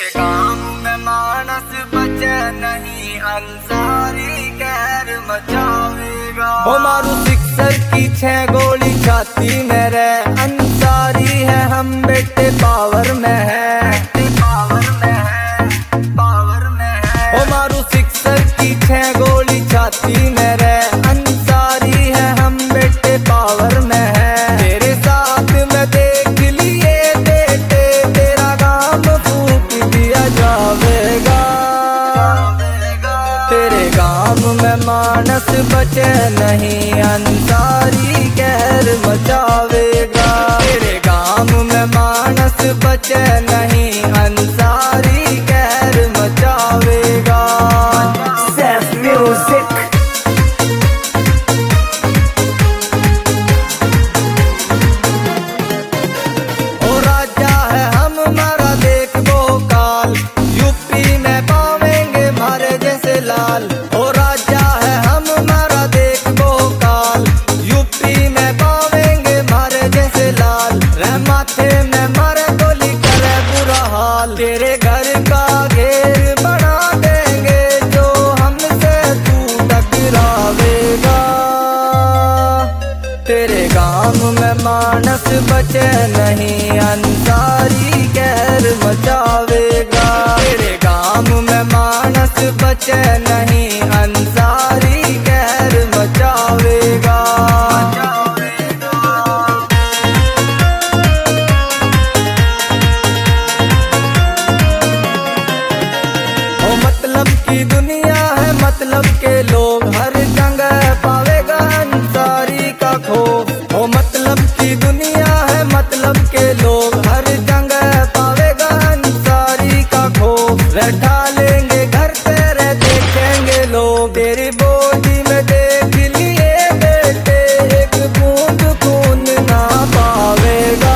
काम में मानस बचे नहीं, अंसारी कहर मचावेगा। ओ मारू सिक्सर की 6 गोली छाती में रे, अंसारी है हम बेटे पावर में है, पावर में है, पावर में है। ओ मारू सिक्सर की 6 गोली छाती में रे, अंसारी है हम बेटे पावर में है। तेरे साथ में देख लिए बेटे, तेरा काम फूक दिया जावेगा। तेरे गांव में मानस बचे नहीं, अंसारी कहर मचावेगा। तेरे गांव में मानस बचे नहीं, अंसारी कहर मचावेगा। Seth Music। ओ राजा है हम हमारा देख वो काल, यूपी में पावेंगे मारे जैसे लाल। ओ राजा है हम हमारा देख वो काल, यूपी में पावेंगे मारे जैसे लाल। रे माथे में मारे गोली करे बुरा हाल, तेरे घर का घेर बना देंगे जो हमसे तू टकरावेगा। तेरे गांव में मानस बचे नहीं, अंसारी कहर मचावेगा। तेरे गांव में मानस बचे नहीं, अंसारी कहर मचावेगा। ओ मतलब की दुनिया है, मतलब के लोग, हर जगह पावेगा अंसारी का खौफ। ओ मतलब की दुनिया है, मतलब के लोग, हर जगह पावेगा अंसारी का खौफ। बैठा लेंगे घर तेरे देखेंगे लोग, तेरी बॉडी में देख लिए बेटे एक बूंद खून ना पावेगा।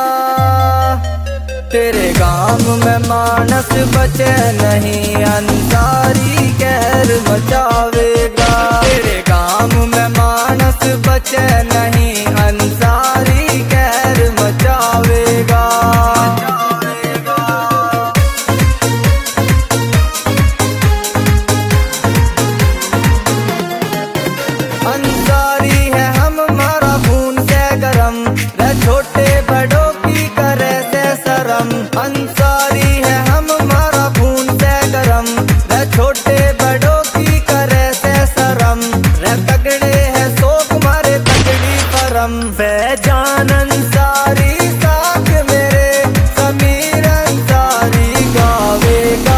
तेरे गांव में मानस बचे नहीं, अंसारी कहर मचावेगा। तेरे गांव में मानस बचे नहीं, अंसारी कहर मचावेगा। अंसारी है हम हमारा खून से गरम, रे छोटे बड़ों की करे से शरम। अंसारी है हम हमारा खून से गरम, रे छोटे बड़ों की करे से शरम। रे तगड़े है शोक मारे तगड़ी परम, फैजान अंसारी साथ मेरे, समीर अंसारी गावेगा।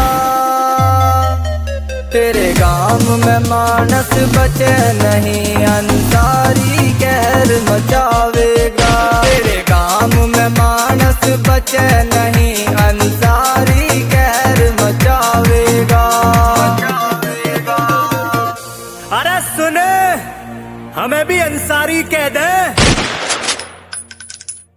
तेरे गांव में मानस बचे नहीं, अंसारी कहर मचावेगा। तेरे गांव में मानस बचे नहीं, अंसारी कहर मचावेगा। अरे सुने, हमें भी अंसारी कह दे।